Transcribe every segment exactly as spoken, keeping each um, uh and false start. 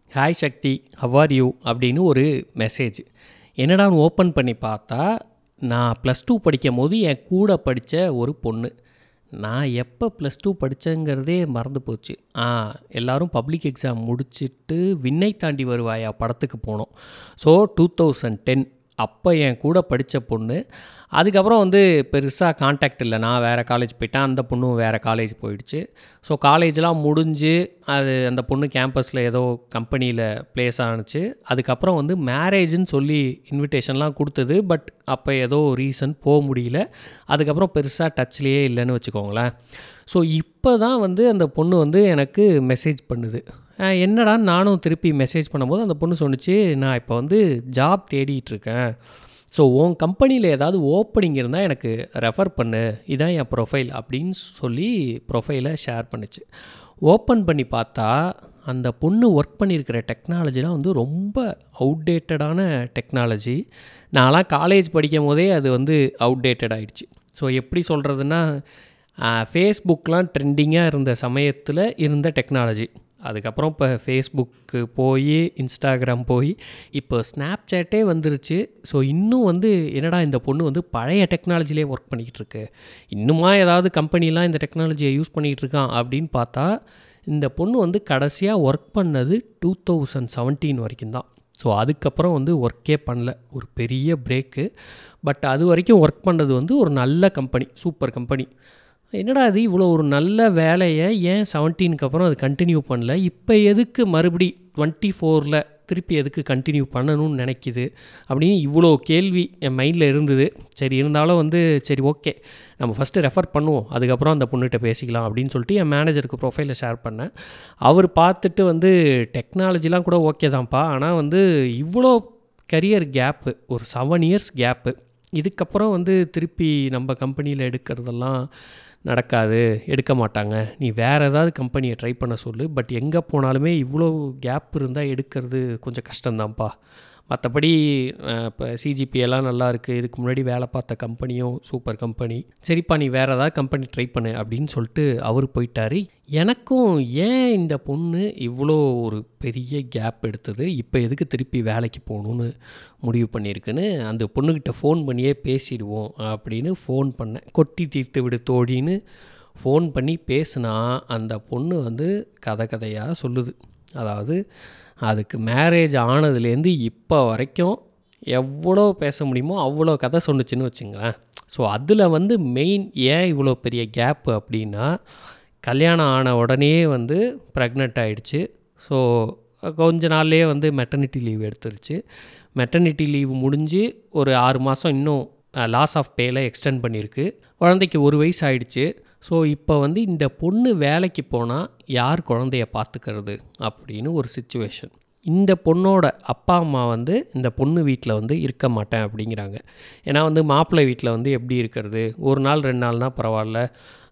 Hi Sakthi, how are you அப்படின்னு ஒரு message. என்னடான்னு ஓப்பன் பண்ணி பார்த்தா, நான் ப்ளஸ் டூ படிக்கும் போது என் கூட படித்த ஒரு பொண்ணு. நான் எப்போ ப்ளஸ் டூ படித்தேங்கிறதே மறந்து போச்சு. ஆ எல்லோரும் பப்ளிக் எக்ஸாம் முடிச்சுட்டு விண்ணை தாண்டி வருவாயா படத்துக்கு போனோம். ஸோ டூ தௌசண்ட் டென் அப்போ என் கூட படித்த பொண்ணு. அதுக்கப்புறம் வந்து பெருசாக கான்டாக்ட் இல்லை. நான் வேறு காலேஜ் போயிட்டேன், அந்த பொண்ணும் வேறு காலேஜ் போயிடுச்சு. ஸோ காலேஜெலாம் முடிஞ்சு அது அந்த பொண்ணு கேம்பஸில் ஏதோ கம்பெனியில் ப்ளேஸ் ஆணுச்சு. அதுக்கப்புறம் வந்து மேரேஜுன்னு சொல்லி இன்விடேஷன்லாம் கொடுத்தது. பட் அப்போ ஏதோ ரீசன் போக முடியல. அதுக்கப்புறம் பெருசாக டச்லேயே இல்லைன்னு வச்சுக்கோங்களேன். ஸோ இப்போ தான் வந்து அந்த பொண்ணு வந்து எனக்கு மெசேஜ் பண்ணுது. என்னடா நானும் திருப்பி மெசேஜ் பண்ணும்போது அந்த பொண்ணு சொன்னிச்சு, நான் இப்போ வந்து ஜாப் தேடிட்டுருக்கேன். ஸோ உன் கம்பெனியில் ஏதாவது ஓப்பனிங் இருந்தால் எனக்கு ரெஃபர் பண்ணு, இதான் என் ப்ரொஃபைல் அப்படின்னு சொல்லி ப்ரொஃபைலை ஷேர் பண்ணிச்சு. ஓப்பன் பண்ணி பார்த்தா அந்த பொண்ணு ஒர்க் பண்ணியிருக்கிற டெக்னாலஜிலாம் வந்து ரொம்ப அவுட்டேட்டடான டெக்னாலஜி. நான்லாம் காலேஜ் படிக்கும் போதே அது வந்து அவுட்டேட்டட் ஆகிடுச்சு. ஸோ எப்படி சொல்கிறதுனா, ஃபேஸ்புக்கெலாம் ட்ரெண்டிங்காக இருந்த சமயத்தில் இருந்த டெக்னாலஜி. அதுக்கப்புறம் இப்போ ஃபேஸ்புக்கு போய் இன்ஸ்டாகிராம் போய் இப்போ ஸ்னாப் சேட்டே வந்துருச்சு. ஸோ இன்னும் வந்து என்னடா இந்த பொண்ணு வந்து பழைய டெக்னாலஜிலே ஒர்க் பண்ணிக்கிட்டு இருக்கு, இன்னுமா ஏதாவது கம்பெனிலாம் இந்த டெக்னாலஜியை யூஸ் பண்ணிக்கிட்டு இருக்கான் அப்படின்னு பார்த்தா, இந்த பொண்ணு வந்து கடைசியாக ஒர்க் பண்ணது டூ தௌசண்ட் செவன்டீன் வரைக்கும் தான். ஸோ அதுக்கப்புறம் வந்து ஒர்க்கே பண்ணல, ஒரு பெரிய பிரேக்கு. பட் அது வரைக்கும் ஒர்க் பண்ணது வந்து ஒரு நல்ல கம்பெனி, சூப்பர் கம்பெனி. என்னடா அது இவ்வளோ ஒரு நல்ல வேலையை ஏன் செவன்டீனுக்கு அப்புறம் அது கண்டினியூ பண்ணல, இப்போ எதுக்கு மறுபடி டுவெண்ட்டி ஃபோரில் திருப்பி எதுக்கு கண்டினியூ பண்ணணும்னு நினைக்கிது அப்படின்னு இவ்வளோ கேள்வி என் மைண்டில் இருந்தது. சரி இருந்தாலும் வந்து சரி ஓகே நம்ம ஃபஸ்ட்டு ரெஃபர் பண்ணுவோம், அதுக்கப்புறம் அந்த பொண்ணுகிட்ட பேசிக்கலாம் அப்படின்னு சொல்லிட்டு என் மேனேஜருக்கு ப்ரொஃபைலை ஷேர் பண்ணேன். அவர் பார்த்துட்டு வந்து டெக்னாலஜிலாம் கூட ஓகே தான்ப்பா, ஆனால் வந்து இவ்வளோ கரியர் கேப்பு, ஒரு செவன் இயர்ஸ் கேப்பு, இதுக்கப்புறம் வந்து திருப்பி நம்ம கம்பெனியில் எடுக்கிறதெல்லாம் நடக்காது, எடுக்க மாட்டாங்க, நீ வேறு ஏதாவது கம்பெனியை ட்ரை பண்ண சொல்லு, பட் எங்கே போனாலுமே இவ்வளோ கேப் இருந்தால் எடுக்கிறது கொஞ்சம் கஷ்டம்தான்ப்பா, மற்றபடி இப்போ சிஜிபிஎல்லாம் நல்லா இருக்குது, இதுக்கு முன்னாடி வேலை பார்த்த கம்பெனியும் சூப்பர் கம்பெனி, சரிப்பா நீ வேறு ஏதாவது கம்பெனி ட்ரை பண்ணு அப்படின்னு சொல்லிட்டு அவர் போயிட்டார். எனக்கும் ஏன் இந்த பொண்ணு இவ்வளோ ஒரு பெரிய கேப் எடுத்தது, இப்போ எதுக்கு திருப்பி வேலைக்கு போகணுன்னு முடிவு பண்ணியிருக்குன்னு அந்த பொண்ணுக்கிட்ட ஃபோன் பண்ணியே பேசிடுவோம் அப்படின்னு ஃபோன் பண்ணேன். கொட்டி தீர்த்து விடு தோழின்னு ஃபோன் பண்ணி பேசுனா அந்த பொண்ணு வந்து கதை கதையாக சொல்லுது. அதாவது அதுக்கு மேரேஜ் ஆனதுலேருந்து இப்போ வரைக்கும் எவ்வளோ பேச முடியுமோ அவ்வளோ கதை சொன்னுச்சுன்னு வச்சுங்களேன். ஸோ அதில் வந்து மெயின் ஏன் இவ்வளோ பெரிய கேப்பு அப்படின்னா, கல்யாணம் ஆன உடனே வந்து ப்ரெக்னென்ட் ஆகிடுச்சு. ஸோ கொஞ்ச நாள்லேயே வந்து மெட்டர்னிட்டி லீவ் எடுத்துருச்சு. மெட்டர்னிட்டி லீவ் முடிஞ்சு ஒரு ஆறு மாதம் இன்னும் லாஸ் ஆஃப் பேயில் எக்ஸ்டெண்ட் பண்ணியிருக்கு. குழந்தைக்கு ஒரு வயசு ஆகிடுச்சு. ஸோ இப்போ வந்து இந்த பொண்ணு வேலைக்கு போனால் யார் குழந்தைய பார்த்துக்கிறது அப்படின்னு ஒரு சிச்சுவேஷன். இந்த பொண்ணோட அப்பா அம்மா வந்து இந்த பொண்ணு வீட்டில் வந்து இருக்க மாட்டேன் அப்படிங்கிறாங்க. ஏன்னா வந்து மாப்பிள்ளை வீட்டில் வந்து எப்படி இருக்கிறது, ஒரு நாள் ரெண்டு நாள்னால் பரவாயில்ல,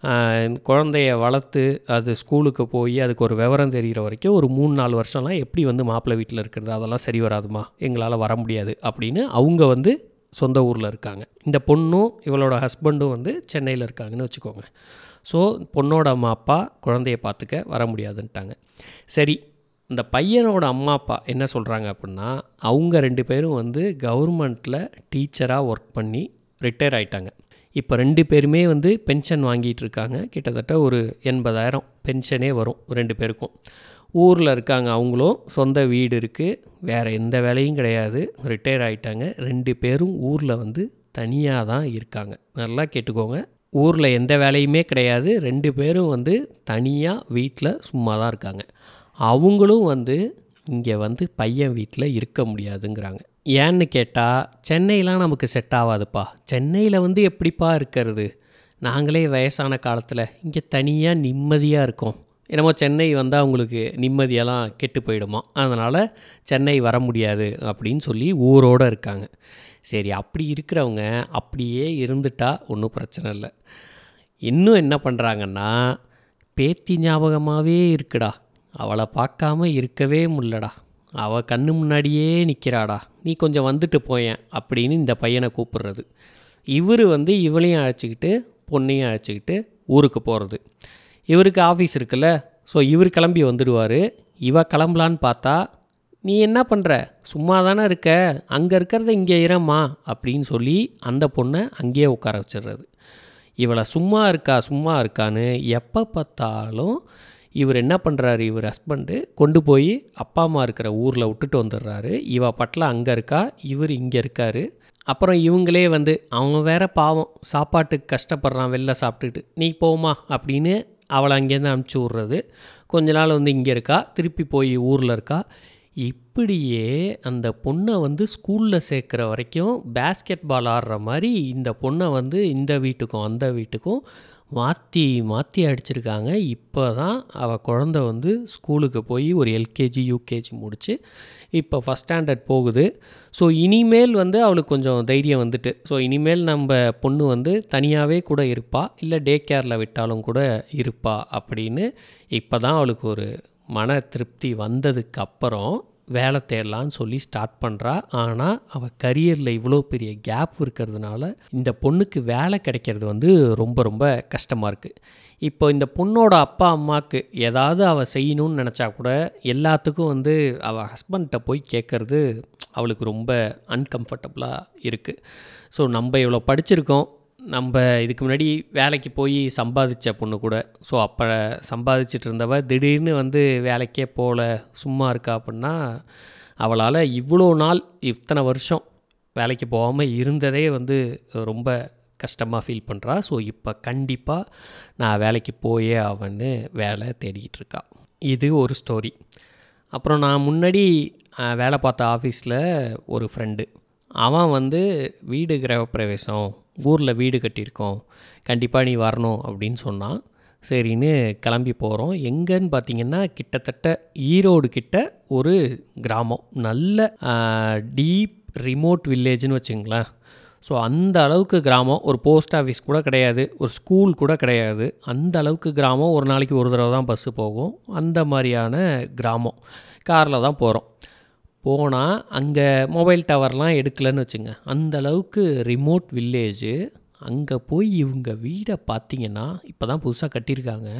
குழந்தைய வளர்த்து அது ஸ்கூலுக்கு போய் அதுக்கு ஒரு விவரம் தெரிகிற வரைக்கும் ஒரு மூணு நாலு வருஷம்லாம் எப்படி வந்து மாப்பிள்ளை வீட்டில் இருக்கிறது, அதெல்லாம் சரி வராதுமா, எங்களால் வர முடியாது அப்படின்னு அவங்க வந்து சொந்த ஊரில் இருக்காங்க. இந்த பொண்ணும் இவளோட ஹஸ்பண்டும் வந்து சென்னையில் இருக்காங்கன்னு வச்சுக்கோங்க. ஸோ பொண்ணோட அம்மா அப்பா குழந்தைய பார்த்துக்க வர முடியாதுன்ட்டாங்க. சரி, இந்த பையனோட அம்மா அப்பா என்ன சொல்கிறாங்க அப்படின்னா, அவங்க ரெண்டு பேரும் வந்து கவர்மெண்ட்டில் டீச்சராக ஒர்க் பண்ணி ரிட்டையர் ஆகிட்டாங்க. இப்போ ரெண்டு பேருமே வந்து பென்ஷன் வாங்கிட்டு இருக்காங்க. கிட்டத்தட்ட ஒரு எண்பதாயிரம் பென்ஷனே வரும் ரெண்டு பேருக்கும். ஊரில் இருக்காங்க, அவங்களும் சொந்த வீடு இருக்குது, வேறு எந்த வேலையும் கிடையாது, ரிட்டையர் ஆகிட்டாங்க. ரெண்டு பேரும் ஊரில் வந்து தனியாக தான் இருக்காங்க. நல்லா கேட்டுக்கோங்க, ஊரில் எந்த வேலையுமே கிடையாது, ரெண்டு பேரும் வந்து தனியாக வீட்டில் சும்மா தான் இருக்காங்க. அவங்களும் வந்து இங்கே வந்து பையன் வீட்டில் இருக்க முடியாதுங்கிறாங்க. ஏன்னு கேட்டால், சென்னையெலாம் நமக்கு செட் ஆகாதுப்பா, சென்னையில் வந்து எப்படிப்பா இருக்கிறது, நாங்களே வயசான காலத்தில் இங்கே தனியாக நிம்மதியாக இருக்கோம், என்னமோ சென்னை வந்தால் அவங்களுக்கு நிம்மதியெல்லாம் கெட்டு போயிடுமா, அதனால் சென்னை வர முடியாது அப்படின்னு சொல்லி ஊரோடு இருக்காங்க. சரி, அப்படி இருக்கிறவங்க அப்படியே இருந்துட்டா ஒன்றும் பிரச்சனை இல்லை. இன்னும் என்ன பண்ணுறாங்கன்னா, பேத்தி ஞாபகமாகவே இருக்குடா, அவளை பார்க்காம இருக்கவே முடியலடா, அவள் கண்ணு முன்னாடியே நிற்கிறாடா, நீ கொஞ்சம் வந்துட்டு போயேன் அப்படின்னு இந்த பையனை கூப்பிடுறது. இவர் வந்து இவளையும் அழைச்சிக்கிட்டு பொண்ணையும் அழைச்சிக்கிட்டு ஊருக்கு போகிறது. இவருக்கு ஆஃபீஸ் இருக்குல்ல, ஸோ இவர் கிளம்பி வந்துடுவார். இவ கிளம்பலான்னு பார்த்தா நீ என்ன பண்ணுற, சும்மா தானே இருக்க, அங்கே இருக்கிறத இங்கே இரம்மா அப்படின்னு சொல்லி அந்த பொண்ணை அங்கேயே உட்கார வச்சிடுறது. இவளை சும்மா இருக்கா சும்மா இருக்கான்னு எப்போ பார்த்தாலும் இவர் என்ன பண்ணுறாரு, இவர் ஹஸ்பண்டு கொண்டு போய் அப்பா அம்மா இருக்கிற ஊரில் விட்டுட்டு வந்துடுறாரு. இவ பட்டில் அங்கே இருக்கா, இவர் இங்கே இருக்கார். அப்புறம் இவங்களே வந்து அவங்க வேற பாவம் சாப்பாட்டுக்கு கஷ்டப்படுறான் வெளில சாப்பிட்டுட்டு, நீ போமா அப்படின்னு அவளை அங்கேருந்து அனுப்பிச்சி விட்றது. கொஞ்ச நாள் வந்து இங்கே இருக்கா, திருப்பி போய் ஊரில் இருக்கா. இப்படியே அந்த பொண்ணை வந்து ஸ்கூலில் சேர்க்குற வரைக்கும் பேஸ்கெட் பால் ஆடுற மாதிரி இந்த பொண்ணை வந்து இந்த வீட்டுக்கும் அந்த வீட்டுக்கும் மாற்றி மாற்றி அடிச்சிருக்காங்க. இப்போ தான் அவள் குழந்த வந்து ஸ்கூலுக்கு போய் ஒரு எல்கேஜி யூகேஜி முடித்து இப்போ ஃபஸ்ட் ஸ்டாண்டர்ட் போகுது. ஸோ இனிமேல் வந்து அவளுக்கு கொஞ்சம் தைரியம் வந்துட்டு, ஸோ இனிமேல் நம்ம பொண்ணு வந்து தனியாகவே கூட இருப்பா, இல்லை டே கேரில் விட்டாலும் கூட இருப்பா அப்படின்னு இப்போ தான் அவளுக்கு ஒரு மன திருப்தி வந்ததுக்கு அப்புறம் வேலை தேடலான்னு சொல்லி ஸ்டார்ட் பண்ணுறா. ஆனால் அவள் கரியரில் இவ்வளோ பெரிய கேப் இருக்கிறதுனால இந்த பொண்ணுக்கு வேலை கிடைக்கிறது வந்து ரொம்ப ரொம்ப கஷ்டமாக இருக்குது. இப்போ இந்த பொண்ணோட அப்பா அம்மாவுக்கு ஏதாவது அவள் செய்யணும்னு நினச்சா கூட எல்லாத்துக்கும் வந்து அவள் ஹஸ்பண்ட்டை போய் கேட்குறது அவளுக்கு ரொம்ப அன்கம்ஃபர்டபுளாக இருக்குது. ஸோ நம்ம இவ்வளோ படிச்சிருக்கோம், நம்ம இதுக்கு முன்னாடி வேலைக்கு போய் சம்பாதிச்ச பொண்ணு கூட, ஸோ அப்போ சம்பாதிச்சிட்டு இருந்தவ திடீர்னு வந்து வேலைக்கே போகல சும்மா இருக்கா அப்படின்னா அவளால் இவ்வளோ நாள் இத்தனை வருஷம் வேலைக்கு போகாமல் இருந்ததே வந்து ரொம்ப கஷ்டமாக ஃபீல் பண்ணுறா. ஸோ இப்போ கண்டிப்பாக நான் வேலைக்கு போயே ஆவன்னு வேலை தேடிக்கிட்டு இருக்கா. இது ஒரு ஸ்டோரி. அப்புறம் நான் முன்னாடி வேலை பார்த்த ஆஃபீஸில் ஒரு ஃப்ரெண்டு, அவன் வந்து வீடு கிரகப்பிரவேசம், ஊரில் வீடு கட்டியிருக்கோம், கண்டிப்பாக நீ வரணும் அப்படின்னு சொன்னான். சரின்னு கிளம்பி போகிறோம். எங்கன்னு பார்த்தீங்கன்னா கிட்டத்தட்ட ஈரோடு கிட்ட ஒரு கிராமம், நல்ல டீப் ரிமோட் வில்லேஜ்னு வச்சுங்களேன். ஸோ அந்த அளவுக்கு கிராமம், ஒரு போஸ்ட் ஆஃபீஸ் கூட கிடையாது, ஒரு ஸ்கூல் கூட கிடையாது, அந்த அளவுக்கு கிராமம். ஒரு நாளைக்கு ஒரு தடவை தான் பஸ்ஸு போகும், அந்த மாதிரியான கிராமம். காரில் தான் போகிறோம். போனால் அங்கே மொபைல் டவர்லாம் எடுக்கலன்னு வச்சுங்க, அந்த அளவுக்கு ரிமோட் வில்லேஜு. அங்கே போய் இவங்க வீடை பார்த்திங்கன்னா இப்போ தான் புதுசாக கட்டியிருக்காங்க,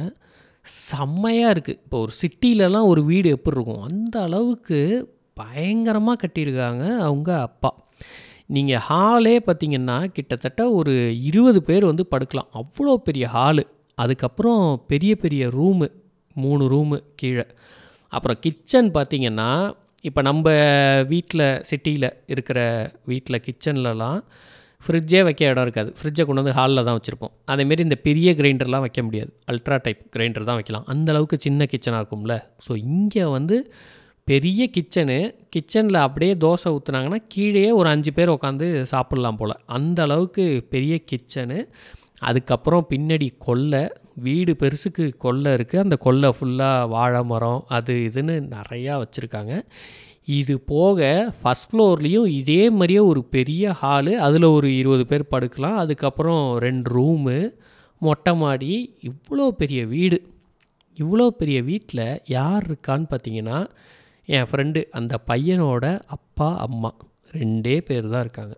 செம்மையாக இருக்குது. இப்போ ஒரு சிட்டிலலாம் ஒரு வீடு எப்படி இருக்கும் அந்த அளவுக்கு பயங்கரமாக கட்டியிருக்காங்க அவங்க அப்பா. நீங்கள் ஹாலே பார்த்திங்கன்னா கிட்டத்தட்ட ஒரு இருபது பேர் வந்து படுக்கலாம், அவ்வளோ பெரிய ஹாலு. அதுக்கப்புறம் பெரிய பெரிய ரூமு, மூணு ரூமு கீழே. அப்புறம் கிச்சன் பார்த்திங்கன்னா இப்போ நம்ம வீட்டில் சிட்டியில் இருக்கிற வீட்டில் கிச்சன்லலாம் ஃப்ரிட்ஜே வைக்க இடம் இருக்காது, ஃப்ரிட்ஜை கொண்டு வந்து ஹாலில் தான் வச்சுருப்போம். அதேமாரி இந்த பெரிய கிரைண்டர்லாம் வைக்க முடியாது, அல்ட்ரா டைப் கிரைண்டர் தான் வைக்கலாம், அந்தளவுக்கு சின்ன கிச்சனாக இருக்கும்ல. ஸோ இங்கே வந்து பெரிய கிச்சனு, கிச்சனில் அப்படியே தோசை ஊற்றுனாங்கன்னா கீழே ஒரு அஞ்சு பேர் உட்காந்து சாப்பிட்லாம் போல், அந்த அளவுக்கு பெரிய கிச்சனு. அதுக்கப்புறம் பின்னாடி கொல்லை, வீடு பெருசுக்கு கொல்லை இருக்குது, அந்த கொல்லை ஃபுல்லாக வாழை மரம் அது இதுன்னு நிறையா வச்சுருக்காங்க. இது போக ஃபஸ்ட் ஃப்ளோர்லேயும் இதே மாதிரியே ஒரு பெரிய ஹாலு, அதில் ஒரு இருபது பேர் படுக்கலாம். அதுக்கப்புறம் ரெண்டு ரூமு, மொட்டை மாடி. இவ்வளோ பெரிய வீடு. இவ்வளோ பெரிய வீட்டில் யார் இருக்கான்னு பார்த்தீங்கன்னா என் ஃப்ரெண்டு, அந்த பையனோட அப்பா அம்மா ரெண்டே பேர் தான் இருக்காங்க.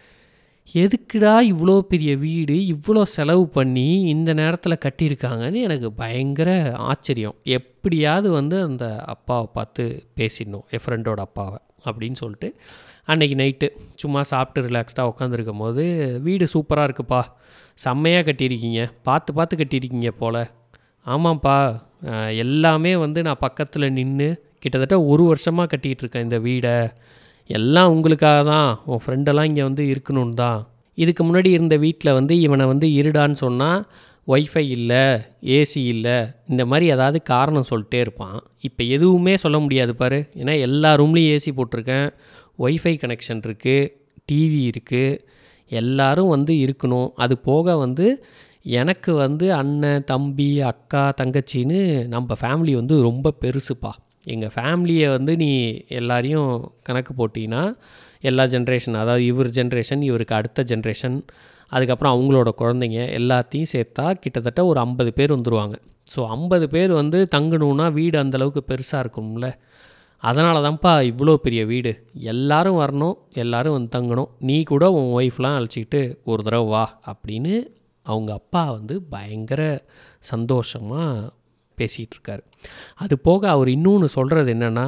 எதுக்குடா இவ்வளோ பெரிய வீடு இவ்வளோ செலவு பண்ணி இந்த நேரத்தில் கட்டியிருக்காங்கன்னு எனக்கு பயங்கர ஆச்சரியம். எப்படியாவது வந்து அந்த அப்பாவை பார்த்து பேசிடணும், என் ஃப்ரெண்டோட அப்பாவை அப்படின்னு சொல்லிட்டு அன்றைக்கி நைட்டு சும்மா சாப்பிட்டு ரிலாக்ஸ்டாக உட்காந்துருக்கும் போது, வீடு சூப்பராக இருக்குப்பா, செம்மையாக கட்டியிருக்கீங்க, பார்த்து பார்த்து கட்டியிருக்கீங்க போல். ஆமாம்ப்பா, எல்லாமே வந்து நான் பக்கத்தில் நின்று கிட்டத்தட்ட ஒரு வருஷமாக கட்டிகிட்டு இருக்கேன் இந்த வீடை, எல்லாம் உங்களுக்காக தான், உன் ஃப்ரெண்டெல்லாம் இங்கே வந்து இருக்கணும்னு தான். இதுக்கு முன்னாடி இருந்த வீட்டில் வந்து இவனை வந்து இருடான்னு சொன்னால் ஒய்ஃபை இல்லை, ஏசி இல்லை, இந்த மாதிரி ஏதாவது காரணம் சொல்லிட்டே இருப்பான். இப்போ எதுவுமே சொல்ல முடியாது பாரு, ஏன்னா எல்லா ரூம்லேயும் ஏசி போட்டிருக்கேன், ஒய்ஃபை கனெக்ஷன் இருக்குது, டிவி இருக்குது, எல்லோரும் வந்து இருக்கணும். அது போக வந்து எனக்கு வந்து அண்ணன் தம்பி அக்கா தங்கச்சின்னு நம்ம ஃபேமிலி வந்து ரொம்ப பெருசுப்பா. எங்கள் ஃபேமிலியை வந்து நீ எல்லாரையும் கணக்கு போட்டிங்கன்னா எல்லா ஜென்ரேஷன், அதாவது இவர் ஜென்ரேஷன், இவருக்கு அடுத்த ஜென்ரேஷன், அதுக்கப்புறம் அவங்களோட குழந்தைங்க எல்லாத்தையும் சேர்த்தா கிட்டத்தட்ட ஒரு ஐம்பது பேர் வந்துடுவாங்க. ஸோ ஐம்பது பேர் வந்து தங்கணுன்னா வீடு அந்தளவுக்கு பெருசாக இருக்கும்ல. அதனால தான்ப்பா இவ்வளோ பெரிய வீடு, எல்லோரும் வரணும், எல்லோரும் வந்து தங்கணும், நீ கூட உன் ஒய்ஃப்லாம் அழைச்சிக்கிட்டு ஒரு தடவை வா அப்படின்னு அவங்க அப்பா வந்து பயங்கர சந்தோஷமாக பேசிகிட்டு இருக்காரு. அது போக அவர் இன்னொன்று சொல்கிறது என்னென்னா,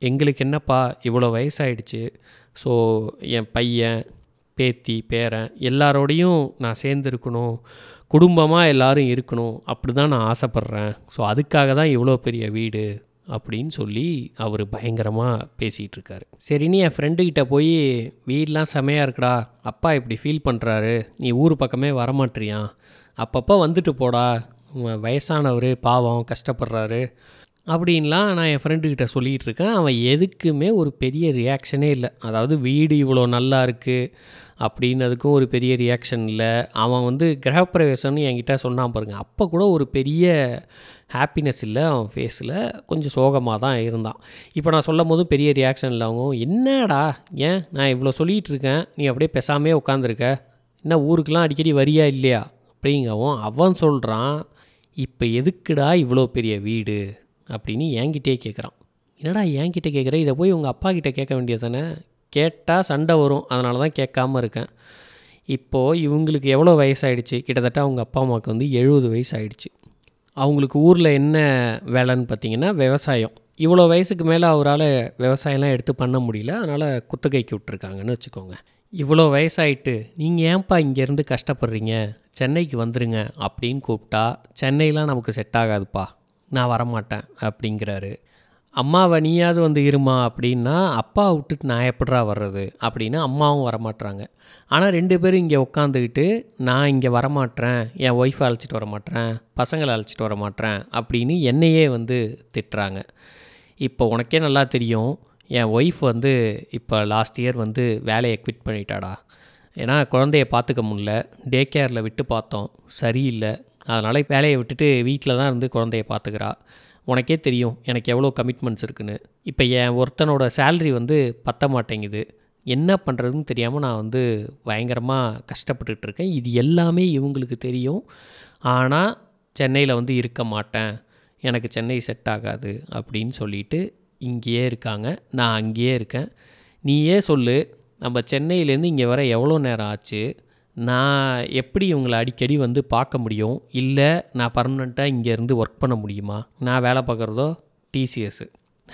எங்களுக்கு என்னப்பா இவ்வளோ வயசாயிடுச்சு, ஸோ என் பையன் பேத்தி பேரன் எல்லாரோடையும் நான் சேர்ந்து இருக்கணும், குடும்பமாக எல்லோரும் இருக்கணும், அப்படி தான் நான் ஆசைப்பட்றேன். ஸோ அதுக்காக தான் இவ்வளோ பெரிய வீடு அப்படின்னு சொல்லி அவர் பயங்கரமாக பேசிகிட்டு இருக்காரு. சரின்னு என் ஃப்ரெண்டுக்கிட்ட போய் வீடெலாம் செமையாக இருக்குடா, அப்பா இப்படி ஃபீல் பண்ணுறாரு, நீ ஊர் பக்கமே வரமாட்டிறியா, அப்பப்போ வந்துட்டு போடா, வயசானவர் பாவம் கஷ்டப்படுறாரு அப்படின்லாம் நான் என் ஃப்ரெண்டுக்கிட்ட சொல்லிகிட்டு இருக்கேன். அவன் எதுக்குமே ஒரு பெரிய ரியாக்ஷனே இல்லை. அதாவது வீடு இவ்வளோ நல்லா இருக்குது அப்படின்னதுக்கும் ஒரு பெரிய ரியாக்ஷன் இல்லை. அவன் வந்து கிரகப்பிரவேசம்னு என்கிட்ட சொன்னான் பாருங்கள், அப்போ கூட ஒரு பெரிய ஹாப்பினஸ் இல்லை அவன் ஃபேஸில், கொஞ்சம் சோகமாக தான் இருந்தான். இப்போ நான் சொல்லும் போதும் பெரிய ரியாக்ஷன் இல்லை. அவங்க என்னடா ஏன் நான் இவ்வளோ சொல்லிகிட்டு இருக்கேன், நீ அப்படியே பேசாமே உட்காந்துருக்க, என்ன ஊருக்கெலாம் அடிக்கடி வரியா இல்லையா அப்படிங்கவும் அவன் சொல்கிறான், இப்போ எதுக்குடா இவ்வளோ பெரிய வீடு அப்படின்னு என்கிட்டே கேட்குறான். என்னடா என்கிட்ட கேட்குற, இதை போய் உங்கள் அப்பா கிட்டே கேட்க வேண்டியது தானே, கேட்டால் சண்டை வரும், அதனால தான் கேட்காம இருக்கேன். இப்போது இவங்களுக்கு எவ்வளோ வயசாகிடுச்சு, கிட்டத்தட்ட அவங்க அப்பா அம்மாவுக்கு வந்து எழுபது வயசு ஆகிடுச்சு. அவங்களுக்கு ஊரில் என்ன வேலைன்னு பார்த்திங்கன்னா விவசாயம். இவ்வளோ வயசுக்கு மேலே அவரால் விவசாயம்லாம் எடுத்து பண்ண முடியல, அதனால் குத்தகைக்கு விட்டுருக்காங்கன்னு வச்சுக்கோங்க. இவ்வளோ வயசாயிட்டு நீங்கள் ஏன்ப்பா இங்கேருந்து கஷ்டப்படுறீங்க, சென்னைக்கு வந்துடுங்க அப்படின்னு கூப்பிட்டா, சென்னையெலாம் நமக்கு செட் ஆகாதுப்பா, நான் வரமாட்டேன் அப்படிங்கிறாரு. அம்மாவை நீயாவது வந்து இருமா அப்படின்னா, அப்பா விட்டுட்டு நான் எப்படிரா வர்றது அப்படின்னு அம்மாவும் வரமாட்றாங்க. ஆனால் ரெண்டு பேரும் இங்கே உட்காந்துக்கிட்டு நான் இங்கே வரமாட்டேன், என் ஒய்ஃபை அழைச்சிட்டு வரமாட்டேன், பசங்களை அழைச்சிட்டு வரமாட்டேன் அப்படின்னு என்னையே வந்து திட்டுறாங்க. இப்போ உனக்கே நல்லா தெரியும், என் ஒய்ஃப் வந்து இப்போ லாஸ்ட் இயர் வந்து வேலையை குவிட் பண்ணிட்டாடா. ஏன்னா குழந்தைய பார்த்துக்க முடில, டே கேரில் விட்டு பார்த்தோம், சரியில்லை, அதனால் வேலையை விட்டுட்டு வீட்டில் தான் இருந்து குழந்தைய பார்த்துக்கிறா. உனக்கே தெரியும் எனக்கு எவ்வளோ கமிட்மெண்ட்ஸ் இருக்குன்னு. இப்போ என் ஒருத்தனோட சேல்ரி வந்து பத்த மாட்டேங்குது, என்ன பண்ணுறதுன்னு தெரியாமல் நான் வந்து பயங்கரமாக கஷ்டப்பட்டுட்டு இருக்கேன். இது எல்லாமே இவங்களுக்கு தெரியும். ஆனால் சென்னையில் வந்து இருக்க மாட்டேன், எனக்கு சென்னை செட் ஆகாது அப்படின்னு சொல்லிட்டு இங்கேயே இருக்காங்க. நான் அங்கேயே இருக்கேன். நீயே சொல்லு, நம்ம சென்னையிலேருந்து இங்கே வர எவ்வளோ நேரம் ஆச்சு, நான் எப்படி இவங்களை அடிக்கடி வந்து பார்க்க முடியும், இல்லை நான் பர்மனெண்ட்டாக இங்கேருந்து ஒர்க் பண்ண முடியுமா? நான் வேலை பார்க்குறதோ டிசிஎஸ்ஸு.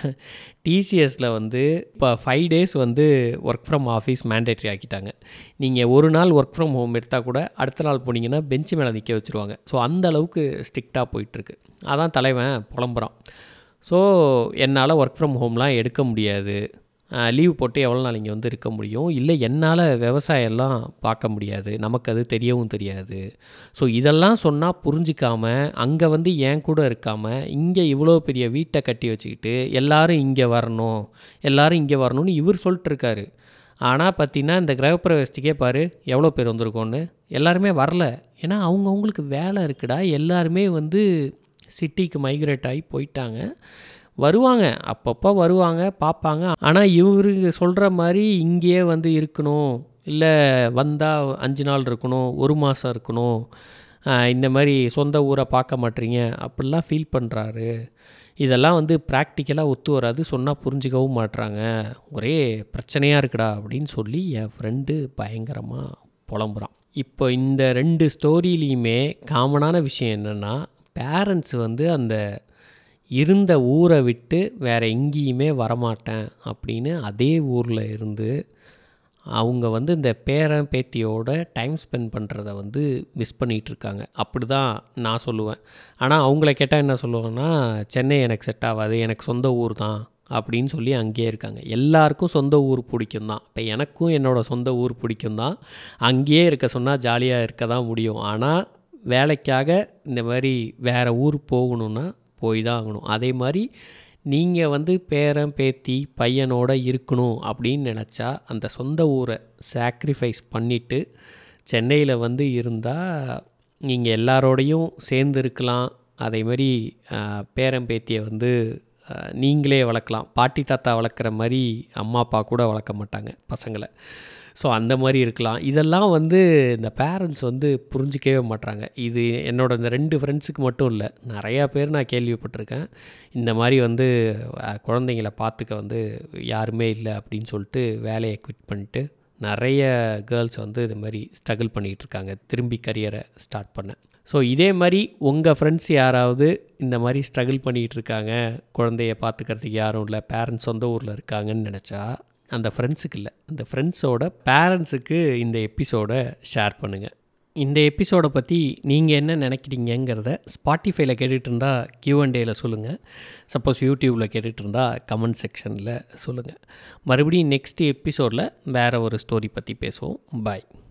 டிசிஎஸில் வந்து இப்போ ஃபைவ் டேஸ் வந்து ஒர்க் ஃப்ரம் ஆஃபீஸ் மேண்டேட்ரி ஆக்கிட்டாங்க. நீங்கள் ஒரு நாள் ஒர்க் ஃப்ரம் ஹோம் எடுத்தால் கூட அடுத்த நாள் போனீங்கன்னா பெஞ்சு மேலே நிற்க வச்சுருவாங்க. ஸோ அந்த அளவுக்கு ஸ்ட்ரிக்டாக போயிட்டுருக்கு. அதான் தலைவன் புலம்புறான். ஸோ என்னால் ஒர்க் ஃப்ரம் ஹோம்லாம் எடுக்க முடியாது, லீவ் போட்டு எவ்வளோ நாள் இங்கே வந்து இருக்க முடியும், இல்லை என்னால் விவசாயம்லாம் பார்க்க முடியாது, நமக்கு அது தெரியவும் தெரியாது. ஸோ இதெல்லாம் சொன்னால் புரிஞ்சிக்காமல் அங்கே வந்து ஏன் கூட இருக்காமல் இங்கே இவ்வளோ பெரிய வீட்டை கட்டி வச்சுக்கிட்டு எல்லோரும் இங்கே வரணும் எல்லோரும் இங்கே வரணும்னு இவர் சொல்லிட்டுருக்காரு. ஆனால் பார்த்தீங்கன்னா இந்த கிரகப்பிரவேசத்துக்கே பாரு எவ்வளோ பேர் வந்திருக்கோன்னு, எல்லாருமே வரல. ஏன்னா அவங்கவுங்களுக்கு வேலை இருக்குடா, எல்லாருமே வந்து சிட்டிக்கு மைக்ரேட் ஆகி போயிட்டாங்க. வருவாங்க, அப்பப்போ வருவாங்க, பார்ப்பாங்க. ஆனால் இவர் சொல்கிற மாதிரி இங்கேயே வந்து இருக்கணும், இல்லை வந்தால் அஞ்சு நாள் இருக்கணும், ஒரு மாதம் இருக்கணும், இந்த மாதிரி சொந்த ஊரை பார்க்க மாட்டீங்க அப்படிலாம் ஃபீல் பண்ணுறாரு. இதெல்லாம் வந்து ப்ராக்டிக்கலாக ஒத்து வராது, சொன்னால் புரிஞ்சிக்கவும் மாட்றாங்க, ஒரே பிரச்சனையாக இருக்குடா அப்படின்னு சொல்லி என் ஃப்ரெண்டு பயங்கரமாக புலம்புறான். இப்போ இந்த ரெண்டு ஸ்டோரியிலையுமே காமனான விஷயம் என்னென்னா, பேரண்ட்ஸ் வந்து அந்த இருந்த ஊரை விட்டு வேறு எங்கேயுமே வரமாட்டேன் அப்படின்னு அதே ஊரில் இருந்து அவங்க வந்து இந்த பேரன் பேத்தியோட டைம் ஸ்பெண்ட் பண்ணுறத வந்து மிஸ் பண்ணிகிட்ருக்காங்க. அப்படி தான் நான் சொல்லுவேன். ஆனால் அவங்கள கேட்டால் என்ன சொல்லுவேன்னா, சென்னை எனக்கு செட் ஆகாது, எனக்கு சொந்த ஊர் தான் அப்படின்னு சொல்லி அங்கேயே இருக்காங்க. எல்லாருக்கும் சொந்த ஊர் பிடிக்கும் தான். இப்போ எனக்கும் என்னோடய சொந்த ஊர் பிடிக்கும் தான். அங்கேயே இருக்க சொன்னால் ஜாலியாக இருக்க தான் முடியும். ஆனால் வேலைக்காக இந்த மாதிரி வேறு ஊர் போகணுன்னா போய் தான் ஆகணும். அதே மாதிரி நீங்கள் வந்து பேரன் பேத்தி பையனோட இருக்கணும் அப்படின்னு நினச்சா அந்த சொந்த ஊரை சாக்ரிஃபைஸ் பண்ணிவிட்டு சென்னையில் வந்து இருந்தால் நீங்கள் எல்லாரோடையும் சேர்ந்து இருக்கலாம். அதே மாதிரி பேரன் பேத்தியை வந்து நீங்களே வளர்க்கலாம். பாட்டி தாத்தா வளர்க்குற மாதிரி அம்மா அப்பா கூட வளர்க்க மாட்டாங்க பசங்களை. ஸோ அந்த மாதிரி இருக்கலாம். இதெல்லாம் வந்து இந்த பேரண்ட்ஸ் வந்து புரிஞ்சிக்கவே மாட்றாங்க. இது என்னோட இந்த ரெண்டு ஃப்ரெண்ட்ஸுக்கு மட்டும் இல்லை, நிறையா பேர் நான் கேள்விப்பட்டிருக்கேன். இந்த மாதிரி வந்து குழந்தைங்கள பார்த்துக்க வந்து யாருமே இல்லை அப்படின்னு சொல்லிட்டு வேலையை குவிட் பண்ணிட்டு நிறைய கேர்ள்ஸ் வந்து இது மாதிரி ஸ்ட்ரகிள் பண்ணிகிட்ருக்காங்க திரும்பி கரியரை ஸ்டார்ட் பண்ண. ஸோ இதே மாதிரி உங்கள் ஃப்ரெண்ட்ஸ் யாராவது இந்த மாதிரி ஸ்ட்ரகிள் பண்ணிகிட்டு இருக்காங்க, குழந்தைய பார்த்துக்கிறதுக்கு யாரும் இல்லை, பேரண்ட்ஸ் சொந்த ஊரில் இருக்காங்கன்னு நினச்சா அந்த ஃப்ரெண்ட்ஸுக்கு இல்லை, அந்த ஃப்ரெண்ட்ஸோட பேரண்ட்ஸுக்கு இந்த எபிசோடை ஷேர் பண்ணுங்கள். இந்த எபிசோடை பற்றி நீங்கள் என்ன நினைக்கிறீங்கிறத ஸ்பாட்டிஃபைல கேட்டுகிட்டு இருந்தால் கியூ அண்ட் ஏயில் சொல்லுங்கள். சப்போஸ் யூடியூப்பில் கேட்டுகிட்டு இருந்தால் கமெண்ட் செக்ஷனில் சொல்லுங்கள். மறுபடியும் நெக்ஸ்ட் எபிசோடில் வேறு ஒரு ஸ்டோரி பற்றி பேசுவோம். பாய்.